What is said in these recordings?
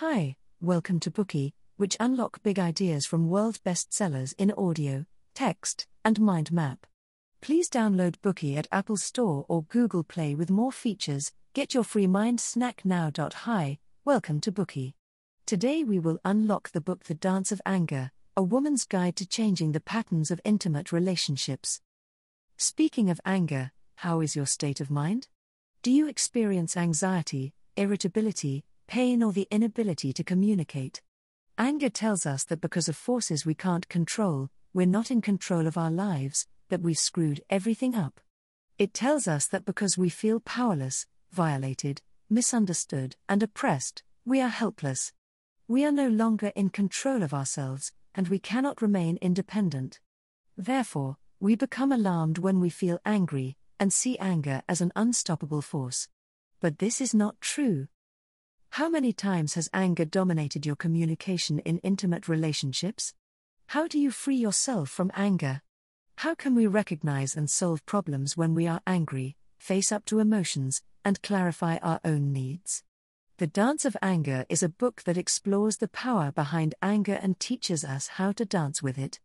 Hi, welcome to Bookey, which unlock big ideas from world bestsellers in audio, text, and mind map. Please download Bookey at Apple Store or Google Play with more features. Get your free mind snack now. Hi, welcome to Bookey. Today we will unlock the book The Dance of Anger, A Woman's Guide to Changing the Patterns of Intimate Relationships. Speaking of anger, how is your state of mind? Do you experience anxiety, irritability, pain, or the inability to communicate? Anger tells us that because of forces we can't control, we're not in control of our lives, that we've screwed everything up. It tells us that because we feel powerless, violated, misunderstood, and oppressed, we are helpless. We are no longer in control of ourselves, and we cannot remain independent. Therefore, we become alarmed when we feel angry, and see anger as an unstoppable force. But this is not true. How many times has anger dominated your communication in intimate relationships? How do you free yourself from anger? How can we recognize and solve problems when we are angry, face up to emotions, and clarify our own needs? The Dance of Anger is a book that explores the power behind anger and teaches us how to dance with it.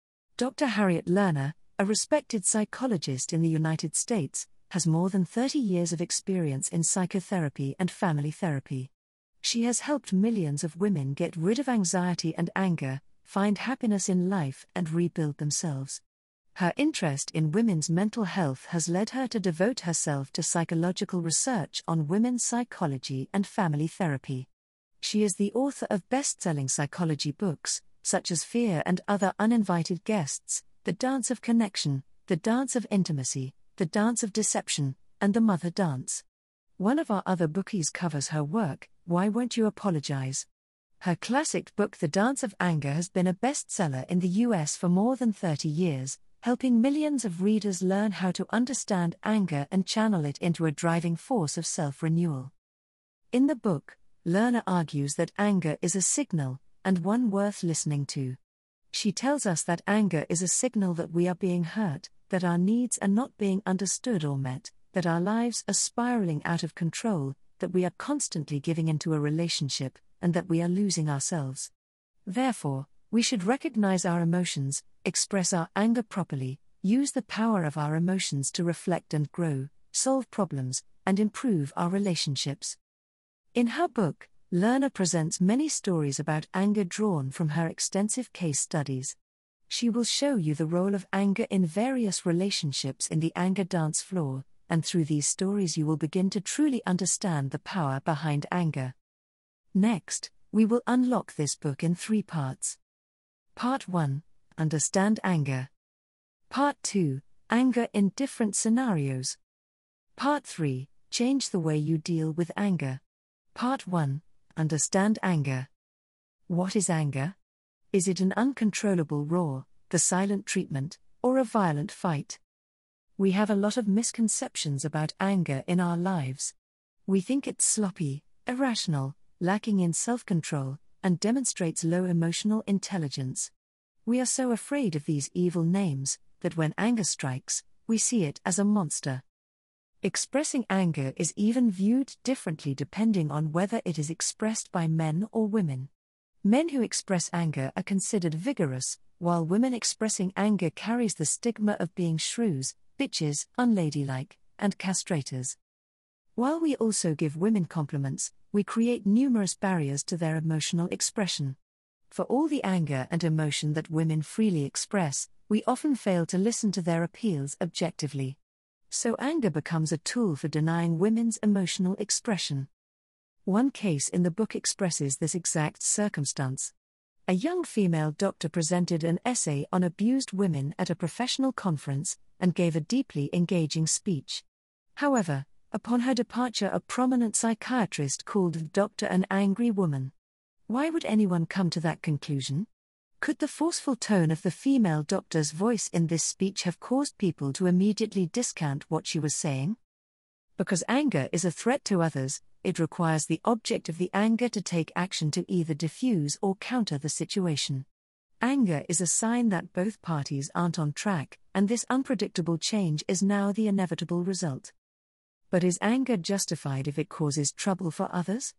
Dr. Harriet Lerner, a respected psychologist in the United States, has more than 30 years of experience in psychotherapy and family therapy. She has helped millions of women get rid of anxiety and anger, find happiness in life, and rebuild themselves. Her interest in women's mental health has led her to devote herself to psychological research on women's psychology and family therapy. She is the author of best-selling psychology books, such as Fear and Other Uninvited Guests, The Dance of Connection, The Dance of Intimacy, The Dance of Deception, and The Mother Dance. One of our other bookies covers her work, Why Won't You Apologize? Her classic book The Dance of Anger has been a bestseller in the US for more than 30 years, helping millions of readers learn how to understand anger and channel it into a driving force of self-renewal. In the book, Lerner argues that anger is a signal, and one worth listening to. She tells us that anger is a signal that we are being hurt, that our needs are not being understood or met, that our lives are spiraling out of control, that we are constantly giving into a relationship, and that we are losing ourselves. Therefore, we should recognize our emotions, express our anger properly, use the power of our emotions to reflect and grow, solve problems, and improve our relationships. In her book, Lerner presents many stories about anger drawn from her extensive case studies. She will show you the role of anger in various relationships in the anger dance floor, and through these stories you will begin to truly understand the power behind anger. Next, we will unlock this book in 3 parts. Part 1, Understand Anger. Part 2, Anger in Different Scenarios. Part 3, Change the Way You Deal with Anger. Part 1, Understand Anger. What is anger? Is it an uncontrollable roar, the silent treatment, or a violent fight? We have a lot of misconceptions about anger in our lives. We think it's sloppy, irrational, lacking in self-control, and demonstrates low emotional intelligence. We are so afraid of these evil names, that when anger strikes, we see it as a monster. Expressing anger is even viewed differently depending on whether it is expressed by men or women. Men who express anger are considered vigorous, while women expressing anger carries the stigma of being shrews, bitches, unladylike, and castrators. While we also give women compliments, we create numerous barriers to their emotional expression. For all the anger and emotion that women freely express, we often fail to listen to their appeals objectively. So anger becomes a tool for denying women's emotional expression. One case in the book expresses this exact circumstance. A young female doctor presented an essay on abused women at a professional conference, and gave a deeply engaging speech. However, upon her departure, a prominent psychiatrist called the doctor an angry woman. Why would anyone come to that conclusion? Could the forceful tone of the female doctor's voice in this speech have caused people to immediately discount what she was saying? Because anger is a threat to others, it requires the object of the anger to take action to either diffuse or counter the situation. Anger is a sign that both parties aren't on track, and this unpredictable change is now the inevitable result. But is anger justified if it causes trouble for others?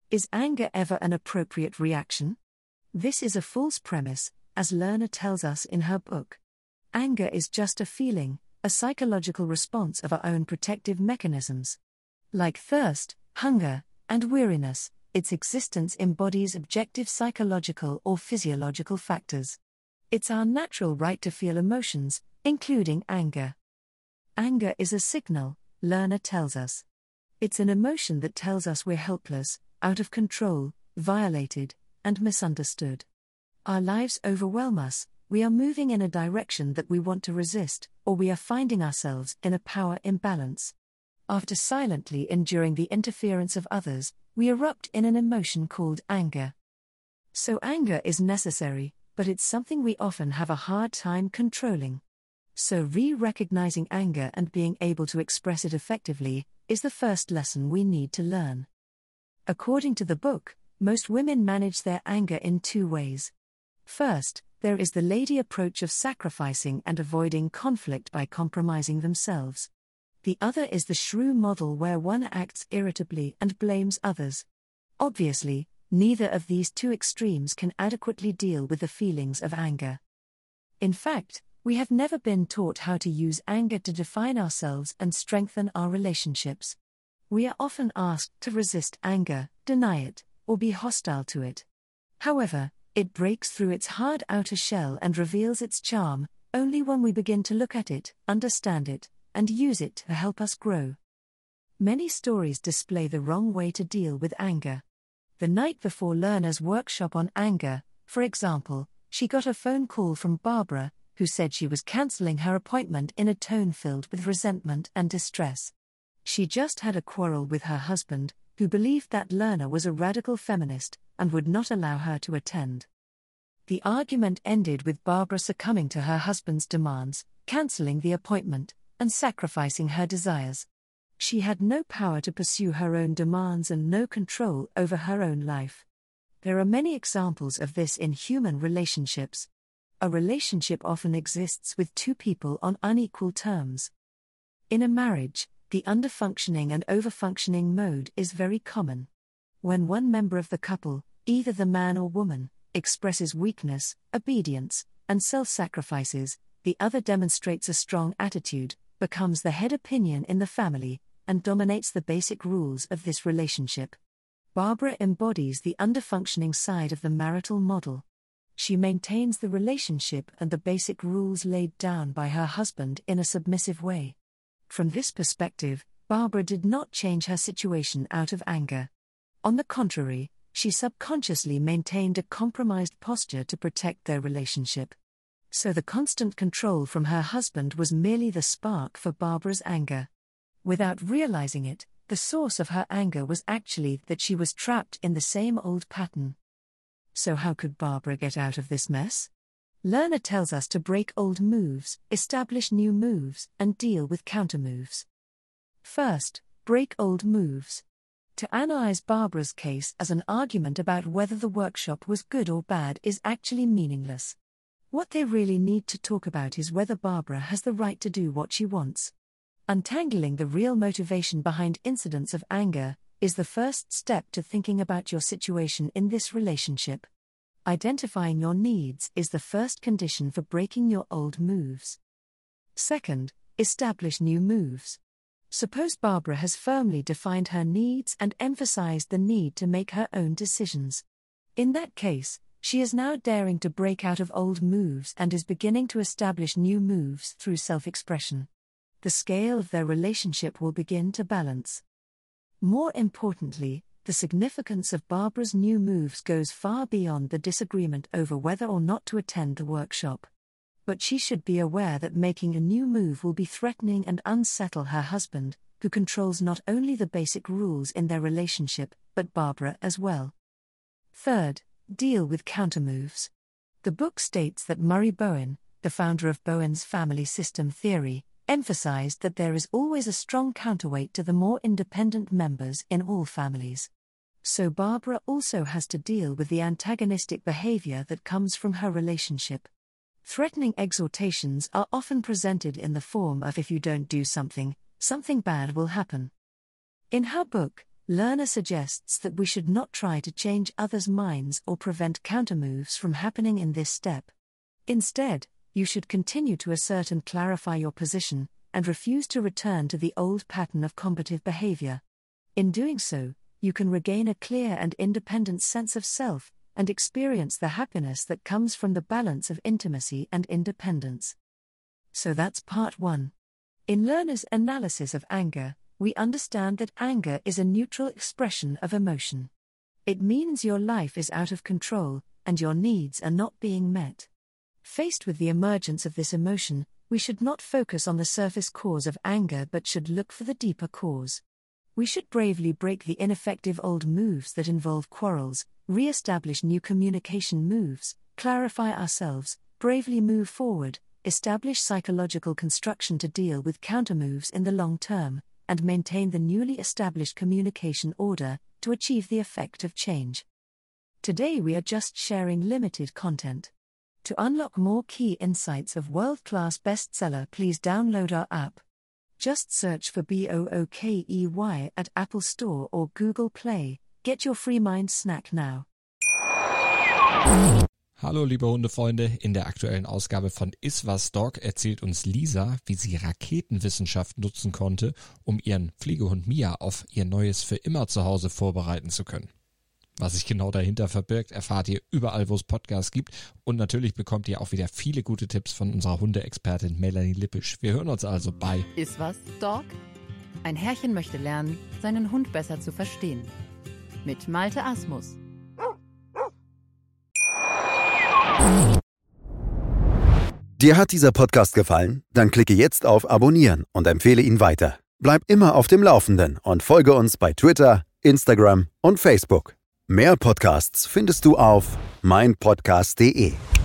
Is anger ever an appropriate reaction? This is a false premise, as Lerner tells us in her book. Anger is just a feeling, a psychological response of our own protective mechanisms. Like thirst, hunger, and weariness, its existence embodies objective psychological or physiological factors. It's our natural right to feel emotions, including anger. Anger is a signal, Lerner tells us. It's an emotion that tells us we're helpless, out of control, violated, and misunderstood. Our lives overwhelm us, we are moving in a direction that we want to resist, or we are finding ourselves in a power imbalance. After silently enduring the interference of others, we erupt in an emotion called anger. So anger is necessary, but it's something we often have a hard time controlling. So recognizing anger and being able to express it effectively is the first lesson we need to learn. According to the book, most women manage their anger in two ways. First, there is the lady approach of sacrificing and avoiding conflict by compromising themselves. The other is the shrew model where one acts irritably and blames others. Obviously, neither of these two extremes can adequately deal with the feelings of anger. In fact, we have never been taught how to use anger to define ourselves and strengthen our relationships. We are often asked to resist anger, deny it, or be hostile to it. However, it breaks through its hard outer shell and reveals its charm only when we begin to look at it, understand it, and use it to help us grow. Many stories display the wrong way to deal with anger. The night before Lerner's workshop on anger, for example, she got a phone call from Barbara, who said she was cancelling her appointment in a tone filled with resentment and distress. She just had a quarrel with her husband, who believed that Lerner was a radical feminist and would not allow her to attend. The argument ended with Barbara succumbing to her husband's demands, cancelling the appointment, and sacrificing her desires. She had no power to pursue her own demands and no control over her own life. There are many examples of this in human relationships. A relationship often exists with two people on unequal terms. In a marriage, the underfunctioning and overfunctioning mode is very common. When one member of the couple, either the man or woman, expresses weakness, obedience, and self-sacrifices, the other demonstrates a strong attitude, becomes the head opinion in the family, and dominates the basic rules of this relationship. Barbara embodies the underfunctioning side of the marital model. She maintains the relationship and the basic rules laid down by her husband in a submissive way. From this perspective, Barbara did not change her situation out of anger. On the contrary, she subconsciously maintained a compromised posture to protect their relationship. So the constant control from her husband was merely the spark for Barbara's anger. Without realizing it, the source of her anger was actually that she was trapped in the same old pattern. So how could Barbara get out of this mess? Lerner tells us to break old moves, establish new moves, and deal with countermoves. First, break old moves. To analyze Barbara's case as an argument about whether the workshop was good or bad is actually meaningless. What they really need to talk about is whether Barbara has the right to do what she wants. Untangling the real motivation behind incidents of anger is the first step to thinking about your situation in this relationship. Identifying your needs is the first condition for breaking your old moves. Second, establish new moves. Suppose Barbara has firmly defined her needs and emphasized the need to make her own decisions. In that case, she is now daring to break out of old moves and is beginning to establish new moves through self-expression. The scale of their relationship will begin to balance. More importantly, the significance of Barbara's new moves goes far beyond the disagreement over whether or not to attend the workshop. But she should be aware that making a new move will be threatening and unsettle her husband, who controls not only the basic rules in their relationship, but Barbara as well. Third, deal with countermoves. The book states that Murray Bowen, the founder of Bowen's family system theory, emphasized that there is always a strong counterweight to the more independent members in all families. So Barbara also has to deal with the antagonistic behavior that comes from her relationship. Threatening exhortations are often presented in the form of "if you don't do something, something bad will happen." In her book, Lerner suggests that we should not try to change others' minds or prevent countermoves from happening in this step. Instead, you should continue to assert and clarify your position, and refuse to return to the old pattern of combative behavior. In doing so, you can regain a clear and independent sense of self, and experience the happiness that comes from the balance of intimacy and independence. So that's part 1. In Lerner's analysis of anger, we understand that anger is a neutral expression of emotion. It means your life is out of control, and your needs are not being met. Faced with the emergence of this emotion, we should not focus on the surface cause of anger but should look for the deeper cause. We should bravely break the ineffective old moves that involve quarrels, re-establish new communication moves, clarify ourselves, bravely move forward, establish psychological construction to deal with countermoves in the long term, and maintain the newly established communication order to achieve the effect of change. Today we are just sharing limited content. To unlock more key insights of world-class bestseller, please download our app. Just search for BOOKEY at Apple Store or Google Play. Get your free mind snack now. Hallo liebe Hundefreunde, in der aktuellen Ausgabe von Iswas Dog erzählt uns Lisa, wie sie Raketenwissenschaft nutzen konnte, um ihren Pflegehund Mia auf ihr neues für immer Zuhause vorbereiten zu können. Was sich genau dahinter verbirgt, erfahrt ihr überall, wo es Podcasts gibt, und natürlich bekommt ihr auch wieder viele gute Tipps von unserer Hundeexpertin Melanie Lippisch. Wir hören uns also bei Iswas Dog? Ein Herrchen möchte lernen, seinen Hund besser zu verstehen. Mit Malte Asmus. Dir hat dieser Podcast gefallen? Dann klicke jetzt auf Abonnieren und empfehle ihn weiter. Bleib immer auf dem Laufenden und folge uns bei Twitter, Instagram und Facebook. Mehr Podcasts findest du auf meinpodcast.de.